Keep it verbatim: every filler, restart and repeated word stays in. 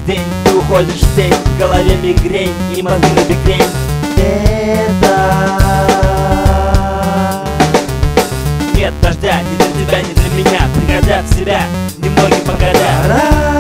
день ты уходишь в тень, в голове мигрень и мозги на бикрень. Это нет дождя, ни для тебя, ни для меня. Приходя в себя, немногим погодя.